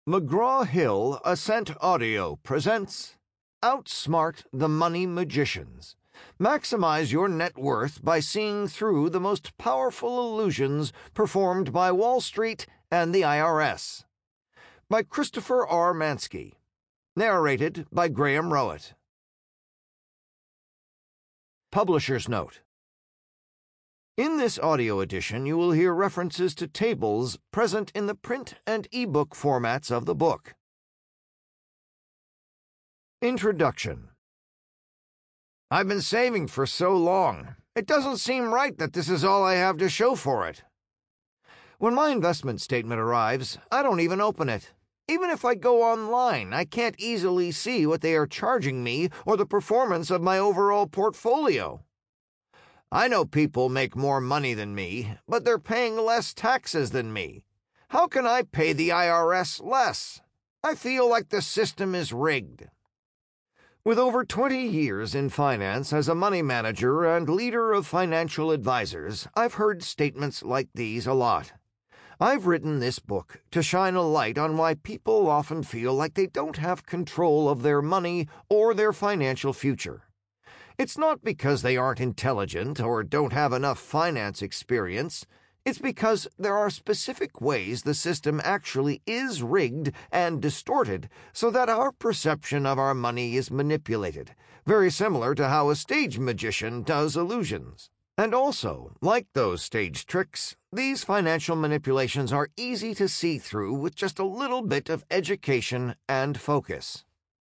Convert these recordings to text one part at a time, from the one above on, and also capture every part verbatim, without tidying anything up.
McGraw-Hill Ascent Audio presents Outsmart the Money Magicians. Maximize your net worth by seeing through the most powerful illusions performed by Wall Street and the I R S. By Christopher R. Mansky. Narrated by Graham Rowat. Publisher's Note. In this audio edition, you will hear references to tables present in the print and ebook formats of the book. Introduction. I've been saving for so long. It doesn't seem right that this is all I have to show for it. When my investment statement arrives, I don't even open it. Even if I go online, I can't easily see what they are charging me or the performance of my overall portfolio. I know people make more money than me, but they're paying less taxes than me. How can I pay the I R S less? I feel like the system is rigged. With over twenty years in finance as a money manager and leader of financial advisors, I've heard statements like these a lot. I've written this book to shine a light on why people often feel like they don't have control of their money or their financial future. It's not because they aren't intelligent or don't have enough finance experience. It's because there are specific ways the system actually is rigged and distorted so that our perception of our money is manipulated, very similar to how a stage magician does illusions. And also, like those stage tricks, these financial manipulations are easy to see through with just a little bit of education and focus.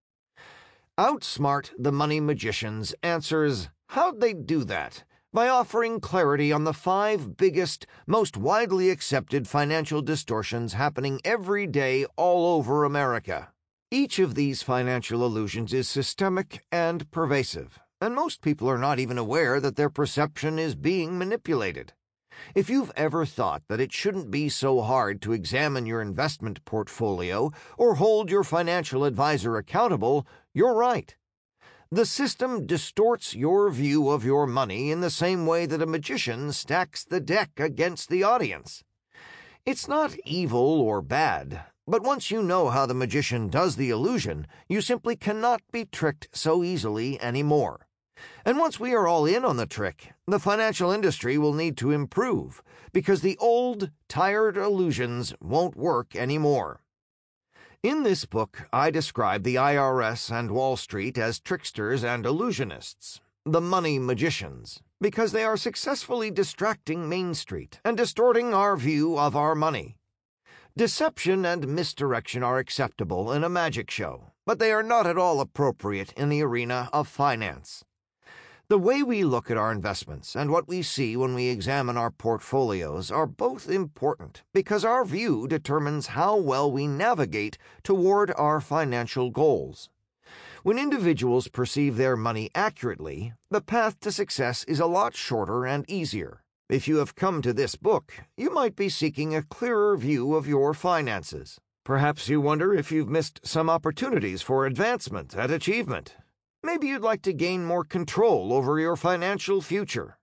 Outsmart the Money Magicians answers, how'd they do that? By offering clarity on the five biggest, most widely accepted financial distortions happening every day all over America. Each of these financial illusions is systemic and pervasive, and most people are not even aware that their perception is being manipulated. If you've ever thought that it shouldn't be so hard to examine your investment portfolio or hold your financial advisor accountable, you're right. The system distorts your view of your money in the same way that a magician stacks the deck against the audience. It's not evil or bad, but once you know how the magician does the illusion, you simply cannot be tricked so easily anymore. And once we are all in on the trick, the financial industry will need to improve, because the old, tired illusions won't work anymore. In this book, I describe the I R S and Wall Street as tricksters and illusionists, the money magicians, because they are successfully distracting Main Street and distorting our view of our money. Deception and misdirection are acceptable in a magic show, but they are not at all appropriate in the arena of finance. The way we look at our investments and what we see when we examine our portfolios are both important because our view determines how well we navigate toward our financial goals. When individuals perceive their money accurately, the path to success is a lot shorter and easier. If you have come to this book, you might be seeking a clearer view of your finances. Perhaps you wonder if you've missed some opportunities for advancement and achievement. Maybe you'd like to gain more control over your financial future.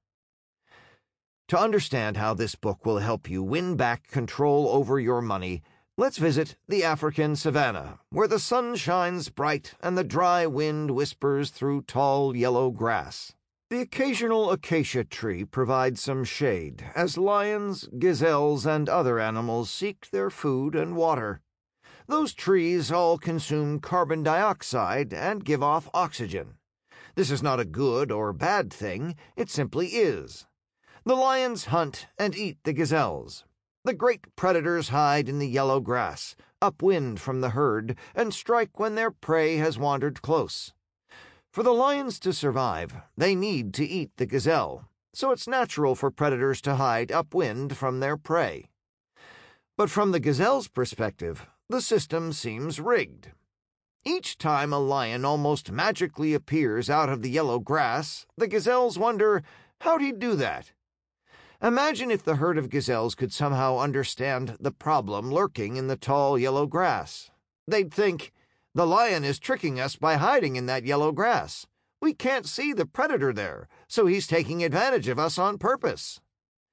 To understand how this book will help you win back control over your money, let's visit the African savanna, where the sun shines bright and the dry wind whispers through tall yellow grass. The occasional acacia tree provides some shade as lions, gazelles, and other animals seek their food and water. Those trees all consume carbon dioxide and give off oxygen. This is not a good or bad thing, it simply is. The lions hunt and eat the gazelles. The great predators hide in the yellow grass, upwind from the herd, and strike when their prey has wandered close. For the lions to survive, they need to eat the gazelle, so it's natural for predators to hide upwind from their prey. But from the gazelle's perspective, the system seems rigged. Each time a lion almost magically appears out of the yellow grass, the gazelles wonder, how'd he do that? Imagine if the herd of gazelles could somehow understand the problem lurking in the tall yellow grass. They'd think, the lion is tricking us by hiding in that yellow grass. We can't see the predator there, so he's taking advantage of us on purpose.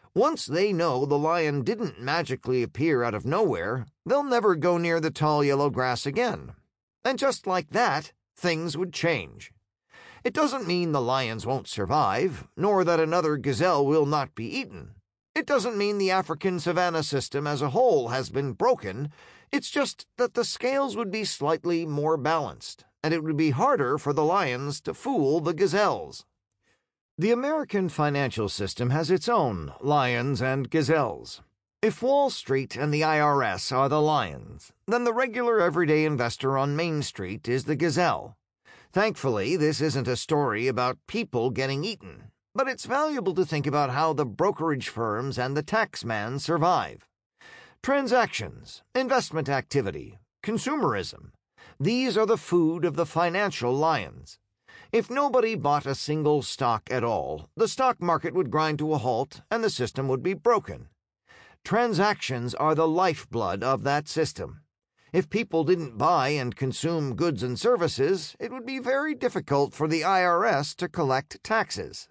Once they know the lion didn't magically appear out of nowhere, they'll never go near the tall yellow grass again. And just like that, things would change. It doesn't mean the lions won't survive, nor that another gazelle will not be eaten. It doesn't mean the African savanna system as a whole has been broken. It's just that the scales would be slightly more balanced, and it would be harder for the lions to fool the gazelles. The American financial system has its own lions and gazelles. If Wall Street and the I R S are the lions, then the regular everyday investor on Main Street is the gazelle. Thankfully, this isn't a story about people getting eaten, but it's valuable to think about how the brokerage firms and the taxman survive. Transactions, investment activity, consumerism, these are the food of the financial lions. If nobody bought a single stock at all, the stock market would grind to a halt and the system would be broken. Transactions are the lifeblood of that system. If people didn't buy and consume goods and services, it would be very difficult for the I R S to collect taxes.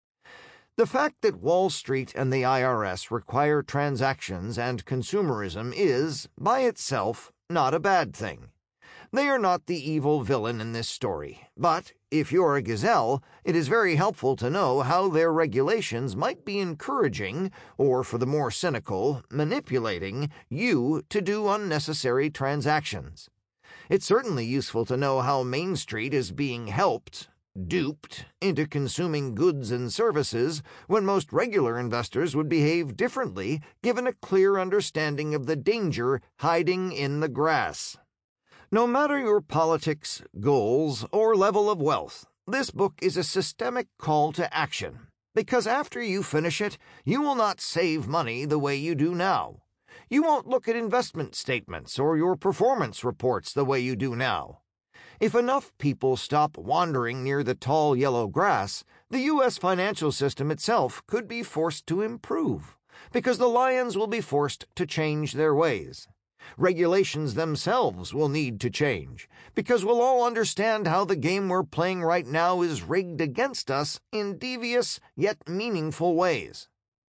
The fact that Wall Street and the I R S require transactions and consumerism is, by itself, not a bad thing. They are not the evil villain in this story, but if you're a gazelle, it is very helpful to know how their regulations might be encouraging, or for the more cynical, manipulating, you to do unnecessary transactions. It's certainly useful to know how Main Street is being helped, duped, into consuming goods and services when most regular investors would behave differently given a clear understanding of the danger hiding in the grass. No matter your politics, goals, or level of wealth, this book is a systemic call to action, because after you finish it, you will not save money the way you do now. You won't look at investment statements or your performance reports the way you do now. If enough people stop wandering near the tall yellow grass, the U S financial system itself could be forced to improve, because the lions will be forced to change their ways. Regulations themselves will need to change, because we'll all understand how the game we're playing right now is rigged against us in devious yet meaningful ways.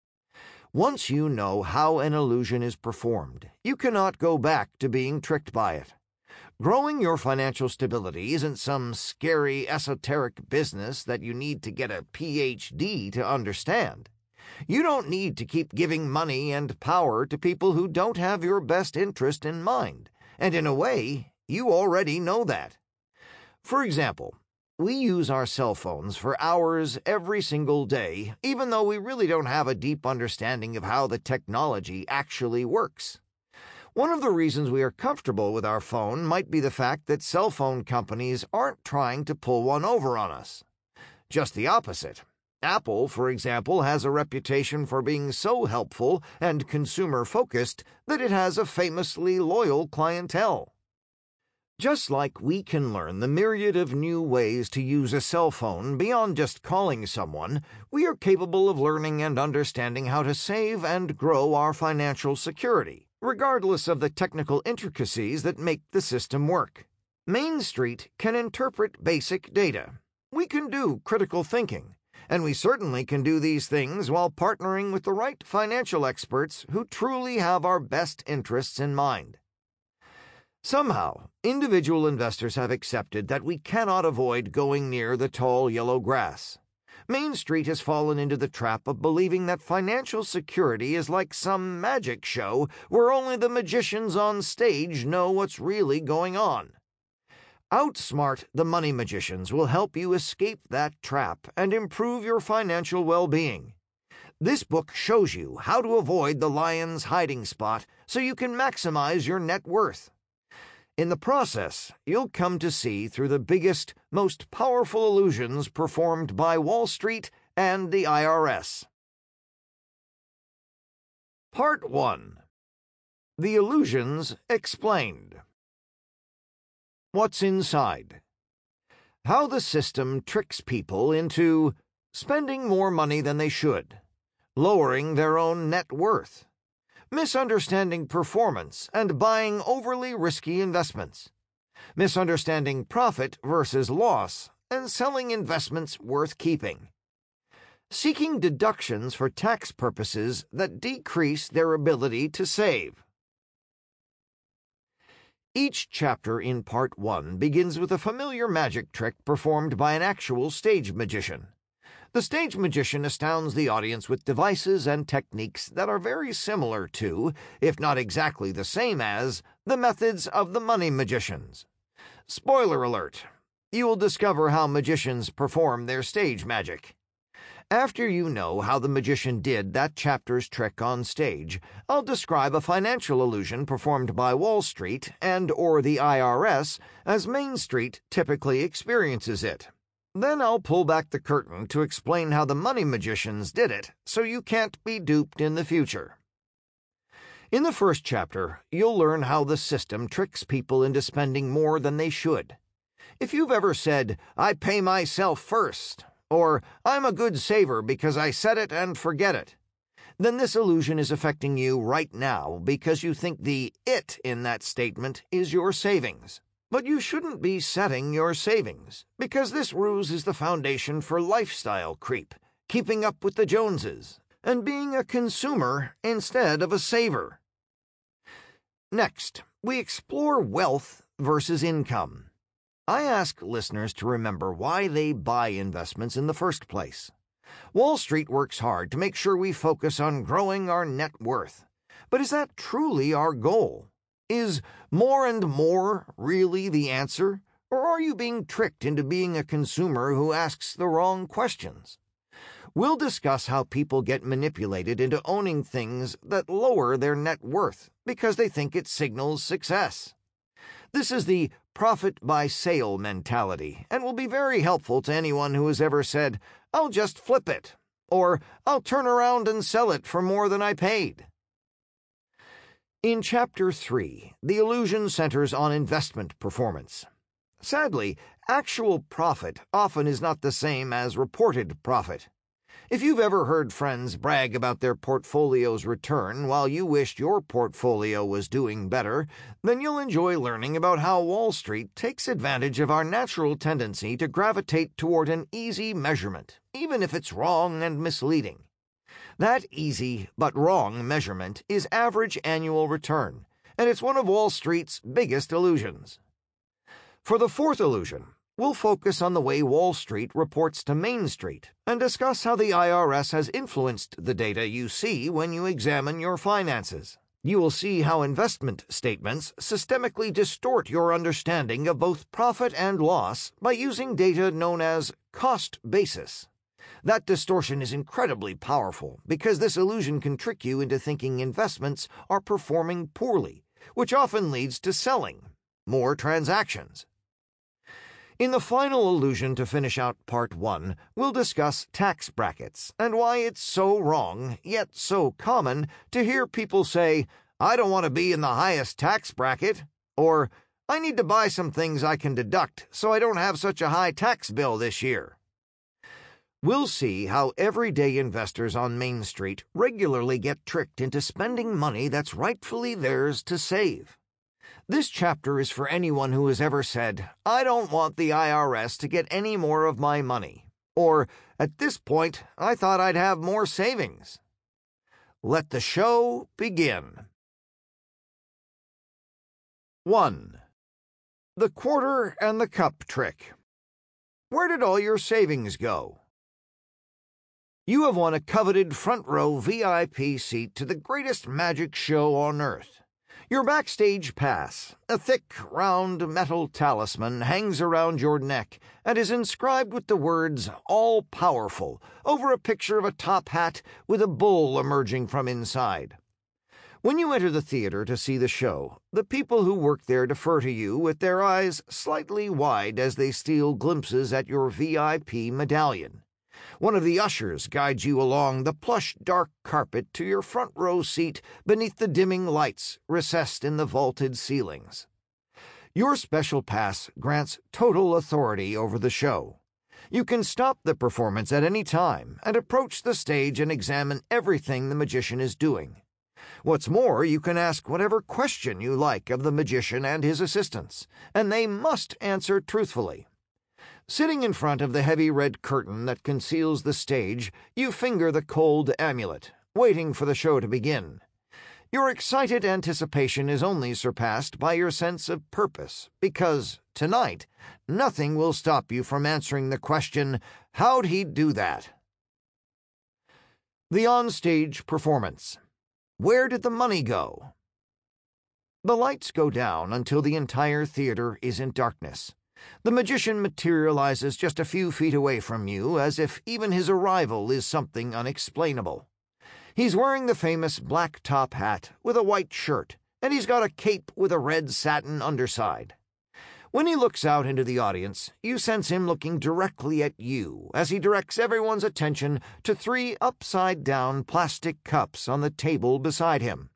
Once you know how an illusion is performed, you cannot go back to being tricked by it. Growing your financial stability isn't some scary, esoteric business that you need to get a P H D to understand. You don't need to keep giving money and power to people who don't have your best interest in mind, and in a way, you already know that. For example, we use our cell phones for hours every single day, even though we really don't have a deep understanding of how the technology actually works. One of the reasons we are comfortable with our phone might be the fact that cell phone companies aren't trying to pull one over on us. Just the opposite. Apple, for example, has a reputation for being so helpful and consumer-focused that it has a famously loyal clientele. Just like we can learn the myriad of new ways to use a cell phone beyond just calling someone, we are capable of learning and understanding how to save and grow our financial security, regardless of the technical intricacies that make the system work. Main Street can interpret basic data. We can do critical thinking. And we certainly can do these things while partnering with the right financial experts who truly have our best interests in mind. Somehow, individual investors have accepted that we cannot avoid going near the tall yellow grass. Main Street has fallen into the trap of believing that financial security is like some magic show where only the magicians on stage know what's really going on. Outsmart the money magicians will help you escape that trap and improve your financial well-being. This book shows you how to avoid the lion's hiding spot so you can maximize your net worth. In the process, you'll come to see through the biggest, most powerful illusions performed by Wall Street and the I R S. Part one. The Illusions Explained. What's inside? How the system tricks people into spending more money than they should, lowering their own net worth, misunderstanding performance and buying overly risky investments, misunderstanding profit versus loss and selling investments worth keeping. seeking deductions for tax purposes that decrease their ability to save. Each chapter in Part one begins with a familiar magic trick performed by an actual stage magician. The stage magician astounds the audience with devices and techniques that are very similar to, if not exactly the same as, the methods of the money magicians. Spoiler alert: you will discover how magicians perform their stage magic. After you know how the magician did that chapter's trick on stage, I'll describe a financial illusion performed by Wall Street and or the I R S as Main Street typically experiences it. Then I'll pull back the curtain to explain how the money magicians did it, so you can't be duped in the future. In the first chapter, you'll learn how the system tricks people into spending more than they should. If you've ever said, "I pay myself first," or "I'm a good saver because I set it and forget it," then this illusion is affecting you right now because you think the "it" in that statement is your savings. But you shouldn't be setting your savings, because this ruse is the foundation for lifestyle creep, keeping up with the Joneses, and being a consumer instead of a saver. Next, we explore wealth versus income. I ask listeners to remember why they buy investments in the first place. Wall Street works hard to make sure we focus on growing our net worth. But is that truly our goal? Is more and more really the answer, or are you being tricked into being a consumer who asks the wrong questions? We'll discuss how people get manipulated into owning things that lower their net worth because they think it signals success. This is the profit by sale mentality, and will be very helpful to anyone who has ever said, "I'll just flip it," or "I'll turn around and sell it for more than I paid." In Chapter three, the illusion centers on investment performance. Sadly, actual profit often is not the same as reported profit. If you've ever heard friends brag about their portfolio's return while you wished your portfolio was doing better, then you'll enjoy learning about how Wall Street takes advantage of our natural tendency to gravitate toward an easy measurement, even if it's wrong and misleading. That easy but wrong measurement is average annual return, and it's one of Wall Street's biggest illusions. For the fourth illusion, we'll focus on the way Wall Street reports to Main Street and discuss how the I R S has influenced the data you see when you examine your finances. You will see how investment statements systemically distort your understanding of both profit and loss by using data known as cost basis. That distortion is incredibly powerful because this illusion can trick you into thinking investments are performing poorly, which often leads to selling more transactions. In the final illusion to finish out Part one, we'll discuss tax brackets and why it's so wrong, yet so common, to hear people say, "I don't want to be in the highest tax bracket," or "I need to buy some things I can deduct so I don't have such a high tax bill this year." We'll see how everyday investors on Main Street regularly get tricked into spending money that's rightfully theirs to save. This chapter is for anyone who has ever said, "I don't want the I R S to get any more of my money," or, "At this point, I thought I'd have more savings." Let the show begin. one. The quarter and the cup trick. Where did all your savings go? You have won a coveted front row V I P seat to the greatest magic show on earth. Your backstage pass, a thick, round metal talisman, hangs around your neck and is inscribed with the words "All-Powerful" over a picture of a top hat with a bull emerging from inside. When you enter the theater to see the show, the people who work there defer to you with their eyes slightly wide as they steal glimpses at your V I P medallion. One of the ushers guides you along the plush dark carpet to your front row seat beneath the dimming lights recessed in the vaulted ceilings. Your special pass grants total authority over the show. You can stop the performance at any time and approach the stage and examine everything the magician is doing. What's more, you can ask whatever question you like of the magician and his assistants, and they must answer truthfully. Sitting in front of the heavy red curtain that conceals the stage, you finger the cold amulet, waiting for the show to begin. Your excited anticipation is only surpassed by your sense of purpose, because, tonight, nothing will stop you from answering the question, how'd he do that? The onstage performance. Where did the money go? The lights go down until the entire theater is in darkness. The magician materializes just a few feet away from you, as if even his arrival is something unexplainable. He's wearing the famous black top hat with a white shirt, and he's got a cape with a red satin underside. When he looks out into the audience, you sense him looking directly at you as he directs everyone's attention to three upside-down plastic cups on the table beside him.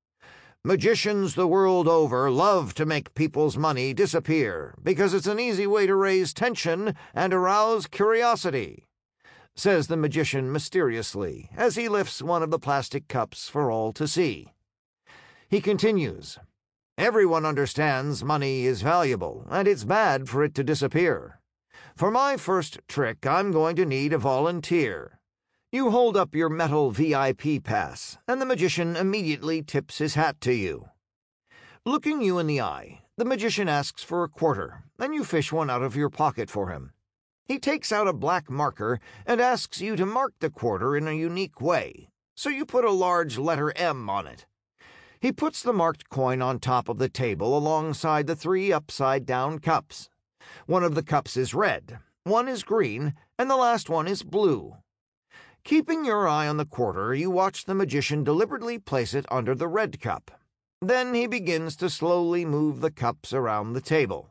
Magicians the world over love to make people's money disappear because it's an easy way to raise tension and arouse curiosity, says the magician mysteriously as he lifts one of the plastic cups for all to see. He continues, everyone understands money is valuable, and it's bad for it to disappear. For my first trick, I'm going to need a volunteer. You hold up your metal V I P pass, and the magician immediately tips his hat to you. Looking you in the eye, the magician asks for a quarter, and you fish one out of your pocket for him. He takes out a black marker and asks you to mark the quarter in a unique way, so you put a large letter M on it. He puts the marked coin on top of the table alongside the three upside-down cups. One of the cups is red, one is green, and the last one is blue. Keeping your eye on the quarter, you watch the magician deliberately place it under the red cup. Then he begins to slowly move the cups around the table.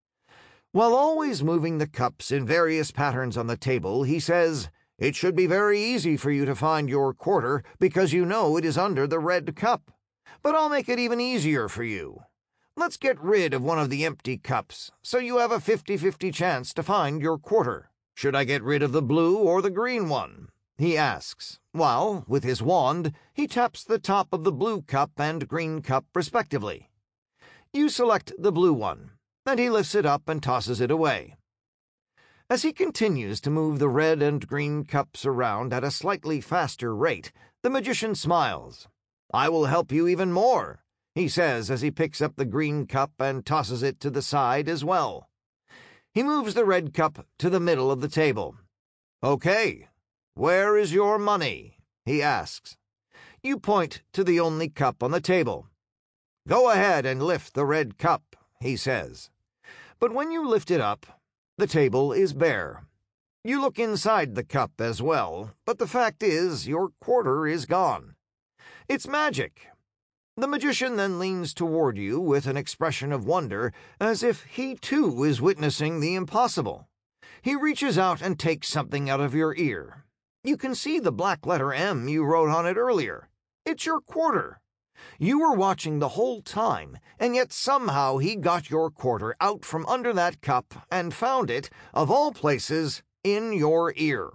While always moving the cups in various patterns on the table, he says, "It should be very easy for you to find your quarter because you know it is under the red cup. But I'll make it even easier for you. Let's get rid of one of the empty cups, so you have a fifty-fifty chance to find your quarter. Should I get rid of the blue or the green one?" he asks, while, with his wand, he taps the top of the blue cup and green cup respectively. You select the blue one, and he lifts it up and tosses it away. As he continues to move the red and green cups around at a slightly faster rate, the magician smiles. "I will help you even more," he says as he picks up the green cup and tosses it to the side as well. He moves the red cup to the middle of the table. "Okay. Where is your money?" he asks. You point to the only cup on the table. "Go ahead and lift the red cup," he says. But when you lift it up, the table is bare. You look inside the cup as well, but the fact is your quarter is gone. It's magic. The magician then leans toward you with an expression of wonder, as if he too is witnessing the impossible. He reaches out and takes something out of your ear. You can see the black letter M you wrote on it earlier. It's your quarter. You were watching the whole time, and yet somehow he got your quarter out from under that cup and found it, of all places, in your ear.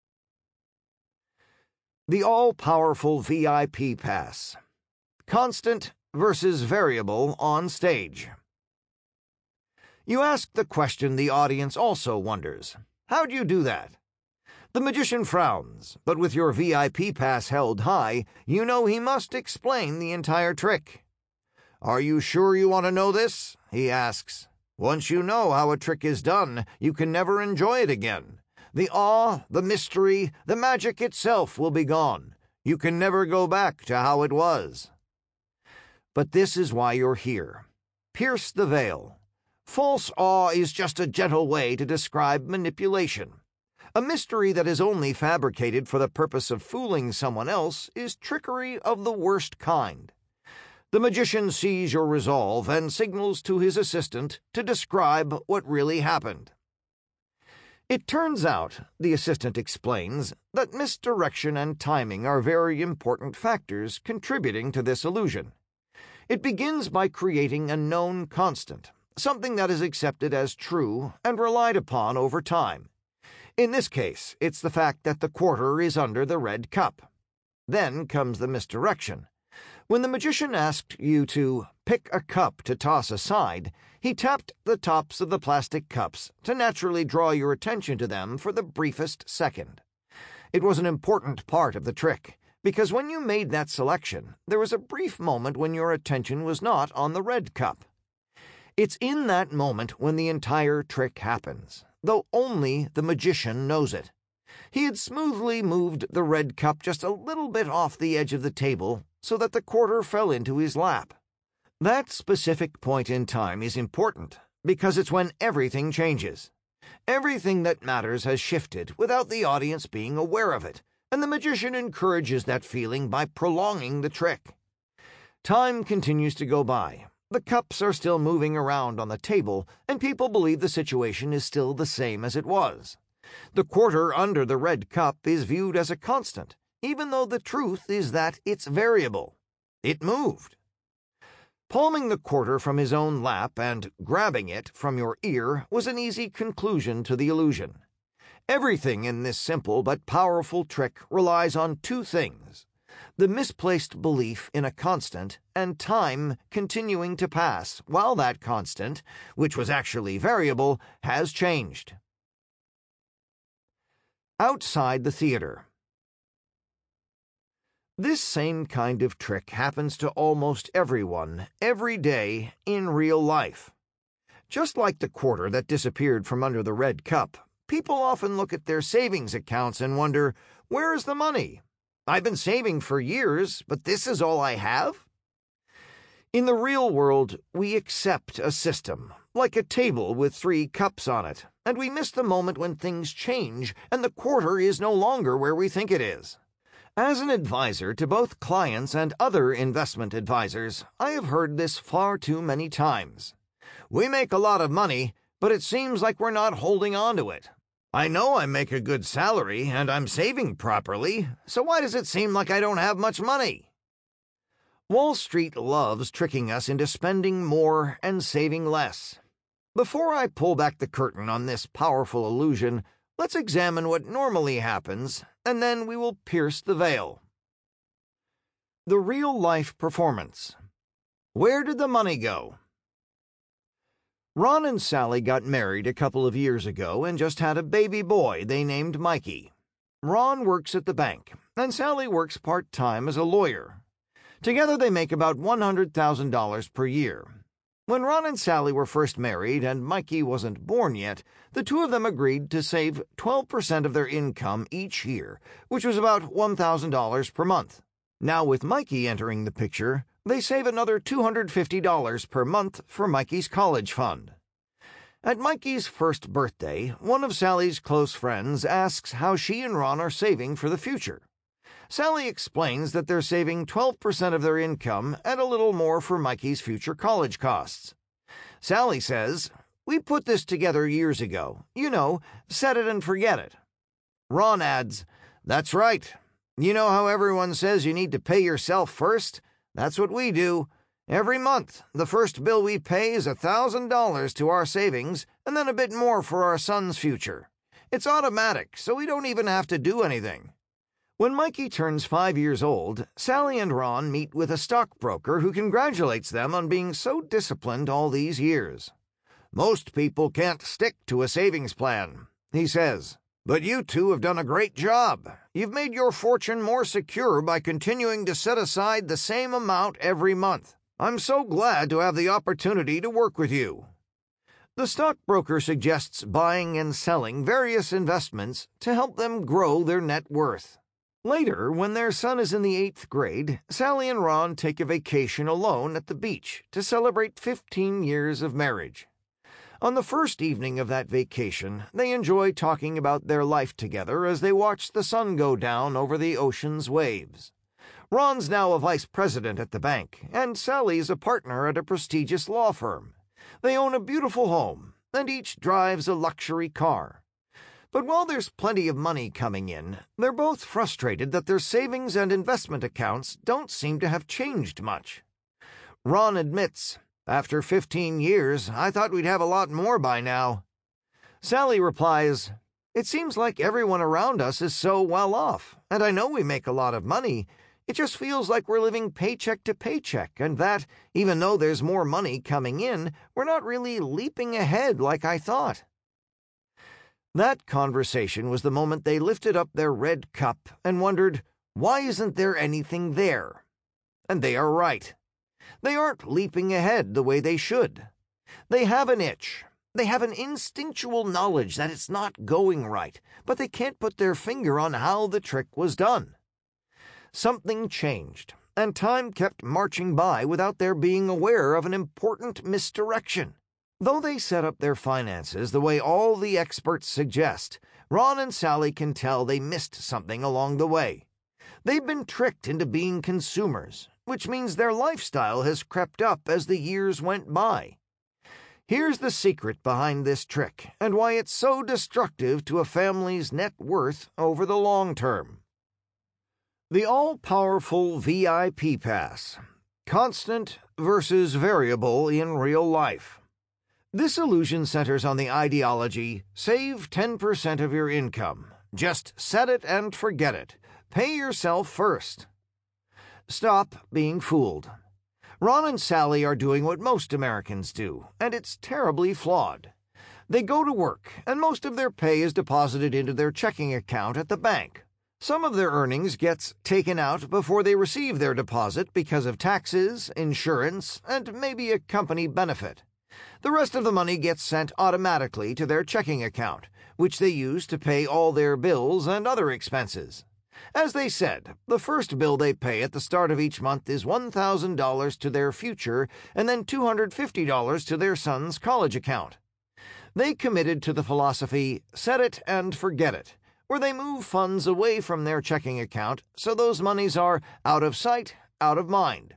The all-powerful V I P pass. Constant versus variable on stage. You ask the question the audience also wonders. How'd you do that? The magician frowns, but with your V I P pass held high, you know he must explain the entire trick. "Are you sure you want to know this?" he asks. "Once you know how a trick is done, you can never enjoy it again. The awe, the mystery, the magic itself will be gone. You can never go back to how it was." But this is why you're here. Pierce the veil. False awe is just a gentle way to describe manipulation. A mystery that is only fabricated for the purpose of fooling someone else is trickery of the worst kind. The magician sees your resolve and signals to his assistant to describe what really happened. It turns out, the assistant explains, that misdirection and timing are very important factors contributing to this illusion. It begins by creating a known constant, something that is accepted as true and relied upon over time. In this case, it's the fact that the quarter is under the red cup. Then comes the misdirection. When the magician asked you to pick a cup to toss aside, he tapped the tops of the plastic cups to naturally draw your attention to them for the briefest second. It was an important part of the trick, because when you made that selection, there was a brief moment when your attention was not on the red cup. It's in that moment when the entire trick happens, though only the magician knows it. He had smoothly moved the red cup just a little bit off the edge of the table so that the quarter fell into his lap. That specific point in time is important because it's when everything changes. Everything that matters has shifted without the audience being aware of it, and the magician encourages that feeling by prolonging the trick. Time continues to go by. The cups are still moving around on the table, and people believe the situation is still the same as it was. The quarter under the red cup is viewed as a constant, even though the truth is that it's variable. It moved. Palming the quarter from his own lap and grabbing it from your ear was an easy conclusion to the illusion. Everything in this simple but powerful trick relies on two things: the misplaced belief in a constant and time continuing to pass while that constant, which was actually variable, has changed. Outside the theater. This same kind of trick happens to almost everyone, every day, in real life. Just like the quarter that disappeared from under the red cup, people often look at their savings accounts and wonder, where is the money? I've been saving for years, but this is all I have? In the real world, we accept a system, like a table with three cups on it, and we miss the moment when things change and the quarter is no longer where we think it is. As an advisor to both clients and other investment advisors, I have heard this far too many times. We make a lot of money, but it seems like we're not holding on to it. I know I make a good salary and I'm saving properly, so why does it seem like I don't have much money? Wall Street loves tricking us into spending more and saving less. Before I pull back the curtain on this powerful illusion, let's examine what normally happens, and then we will pierce the veil. The real-life performance. Where did the money go? Ron and Sally got married a couple of years ago and just had a baby boy they named Mikey. Ron works at the bank, and Sally works part-time as a lawyer. Together they make about one hundred thousand dollars per year. When Ron and Sally were first married and Mikey wasn't born yet, the two of them agreed to save twelve percent of their income each year, which was about one thousand dollars per month. Now with Mikey entering the picture, they save another two hundred fifty dollars per month for Mikey's college fund. At Mikey's first birthday, one of Sally's close friends asks how she and Ron are saving for the future. Sally explains that they're saving twelve percent of their income and a little more for Mikey's future college costs. Sally says, "We put this together years ago. You know, set it and forget it." Ron adds, "That's right. You know how everyone says you need to pay yourself first? That's what we do. Every month, the first bill we pay is one thousand dollars to our savings and then a bit more for our son's future. It's automatic, so we don't even have to do anything." When Mikey turns five years old, Sally and Ron meet with a stockbroker who congratulates them on being so disciplined all these years. "Most people can't stick to a savings plan," he says. "But you two have done a great job. You've made your fortune more secure by continuing to set aside the same amount every month. I'm so glad to have the opportunity to work with you." The stockbroker suggests buying and selling various investments to help them grow their net worth. Later, when their son is in the eighth grade, Sally and Ron take a vacation alone at the beach to celebrate fifteen years of marriage. On the first evening of that vacation, they enjoy talking about their life together as they watch the sun go down over the ocean's waves. Ron's now a vice president at the bank, and Sally's a partner at a prestigious law firm. They own a beautiful home, and each drives a luxury car. But while there's plenty of money coming in, they're both frustrated that their savings and investment accounts don't seem to have changed much. Ron admits, "After fifteen years, I thought we'd have a lot more by now." Sally replies, "It seems like everyone around us is so well off, and I know we make a lot of money. It just feels like we're living paycheck to paycheck, and that, even though there's more money coming in, we're not really leaping ahead like I thought." That conversation was the moment they lifted up their red cup and wondered, why isn't there anything there? And they are right. They aren't leaping ahead the way they should. They have an itch. They have an instinctual knowledge that it's not going right, but they can't put their finger on how the trick was done. Something changed, and time kept marching by without their being aware of an important misdirection. Though they set up their finances the way all the experts suggest, Ron and Sally can tell they missed something along the way. They've been tricked into being consumers, which means their lifestyle has crept up as the years went by. Here's the secret behind this trick, and why it's so destructive to a family's net worth over the long term. The all-powerful V I P pass. Constant versus variable in real life. This illusion centers on the ideology, save ten percent of your income. Just set it and forget it. Pay yourself first. Stop being fooled. Ron and Sally are doing what most Americans do, and it's terribly flawed. They go to work, and most of their pay is deposited into their checking account at the bank. Some of their earnings gets taken out before they receive their deposit because of taxes, insurance, and maybe a company benefit. The rest of the money gets sent automatically to their checking account, which they use to pay all their bills and other expenses. As they said, the first bill they pay at the start of each month is one thousand dollars to their future and then two hundred fifty dollars to their son's college account. They committed to the philosophy, set it and forget it, where they move funds away from their checking account so those monies are out of sight, out of mind.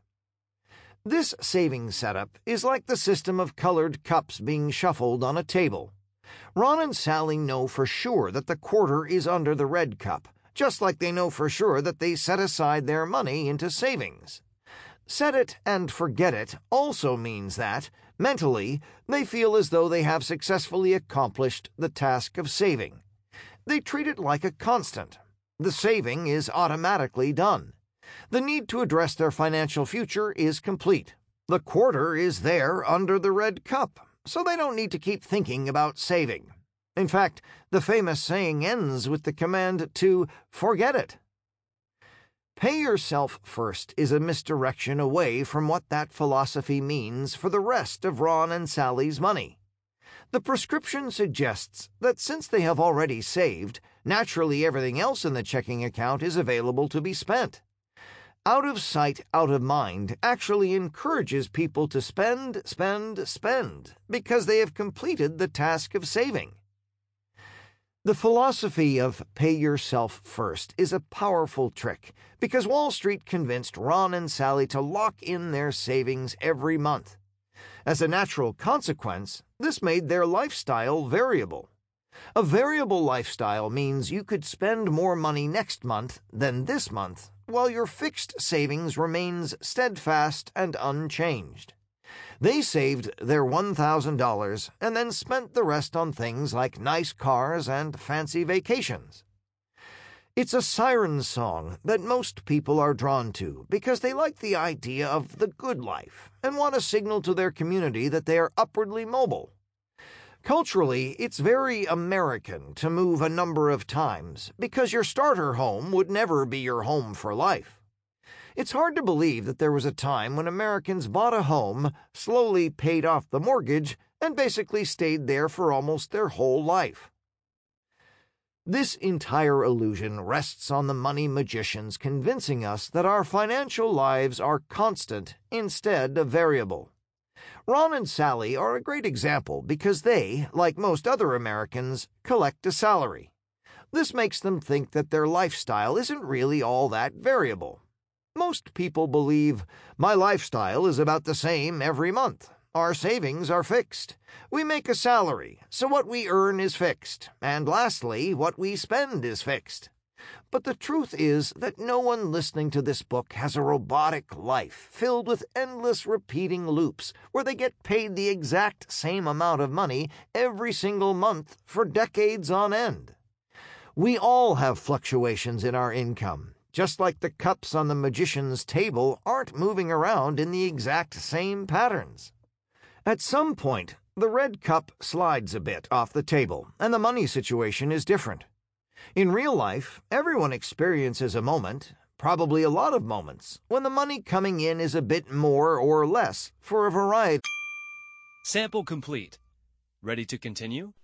This savings setup is like the system of colored cups being shuffled on a table. Ron and Sally know for sure that the quarter is under the red cup, just like they know for sure that they set aside their money into savings. Set it and forget it also means that, mentally, they feel as though they have successfully accomplished the task of saving. They treat it like a constant. The saving is automatically done. The need to address their financial future is complete. The quarter is there under the red cup, so they don't need to keep thinking about saving. In fact, the famous saying ends with the command to forget it. Pay yourself first is a misdirection away from what that philosophy means for the rest of Ron and Sally's money. The prescription suggests that since they have already saved, naturally everything else in the checking account is available to be spent. Out of sight, out of mind actually encourages people to spend, spend, spend, because they have completed the task of saving. The philosophy of pay yourself first is a powerful trick because Wall Street convinced Ron and Sally to lock in their savings every month. As a natural consequence, this made their lifestyle variable. A variable lifestyle means you could spend more money next month than this month, while your fixed savings remains steadfast and unchanged. They saved their one thousand dollars and then spent the rest on things like nice cars and fancy vacations. It's a siren song that most people are drawn to because they like the idea of the good life and want to signal to their community that they are upwardly mobile. Culturally, it's very American to move a number of times because your starter home would never be your home for life. It's hard to believe that there was a time when Americans bought a home, slowly paid off the mortgage, and basically stayed there for almost their whole life. This entire illusion rests on the money magicians convincing us that our financial lives are constant instead of variable. Ron and Sally are a great example because they, like most other Americans, collect a salary. This makes them think that their lifestyle isn't really all that variable. Most people believe, my lifestyle is about the same every month. Our savings are fixed. We make a salary, so what we earn is fixed. And lastly, what we spend is fixed. But the truth is that no one listening to this book has a robotic life filled with endless repeating loops where they get paid the exact same amount of money every single month for decades on end. We all have fluctuations in our income, just like the cups on the magician's table aren't moving around in the exact same patterns. At some point, the red cup slides a bit off the table, and the money situation is different. In real life, everyone experiences a moment, probably a lot of moments, when the money coming in is a bit more or less for a variety. Sample complete. Ready to continue?